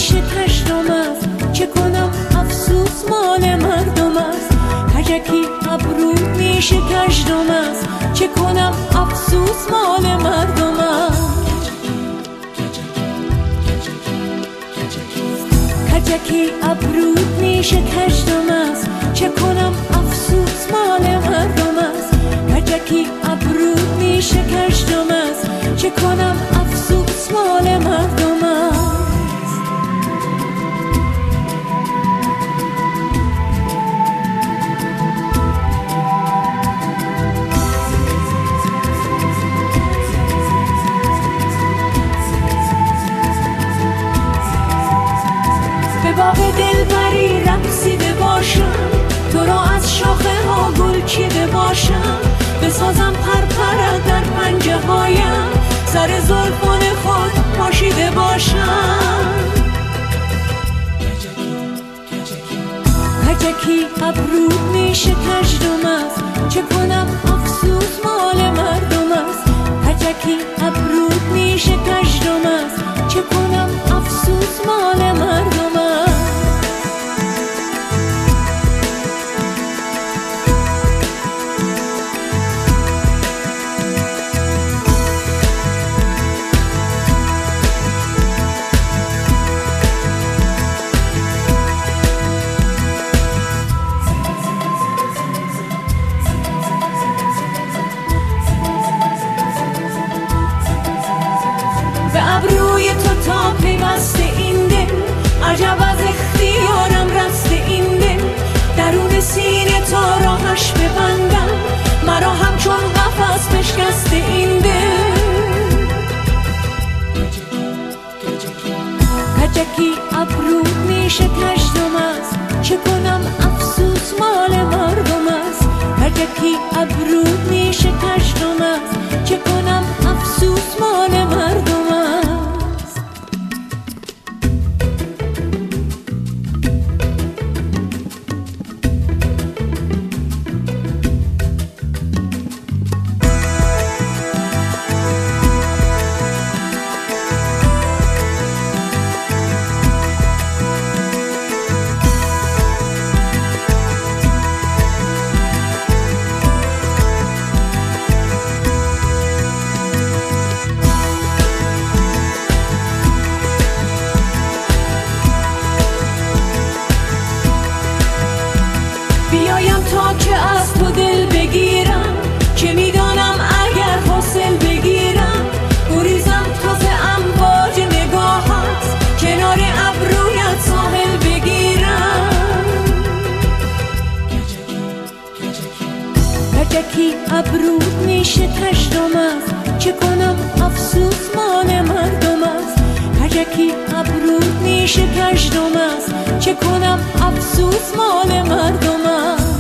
میشه کشتم است، چه کنم افسوس مال مردم است. کجکی ابرو میشه کشتم است، چه کنم افسوس مال مردم است. کجکی ابرو میشه کشتم است، چه کنم افسوس مال مردم است. کجکی ابرو میشه کشتم است، چه کنم افسوس مال مردم است. به باغ دلبری رقصیده باشم، تو را از شاخه ها گل چیده باشم. بسازم پرپرت در پنجه هایم، سر زلفان خود پاشیده باشم. کجکی ابرو میشه کشتم است، چه کنم افسوس مال مردم است. کجکی ابرو میشه کشتم است، چه کنم افسوس مال مردم است. به ابروی تو تا پیوسته این دل، عجب از اختیارم رسته این دل. درون سینه تا راهش ببندم، مرا همچون قفس بشکسته این دل. کجکی ابرو میشه کشتم است، چه کنم افسوس مال مردم است. کجکی ابرو میشه کشتم است، چه کنم افسوس مال مردم است. بیایم تا که از تو دل بگیرم، چه میدانم اگر حاصل بگیرم. گریزم تا ز امواج نگاهت، کنار ابرویت ساحل بگیرم. کجکی ابرو میشه کشتم است، چه کنم افسوس مال مردم است. کجکی ابرو میشه کشتم است، چه کنم افسوس مال مردم است.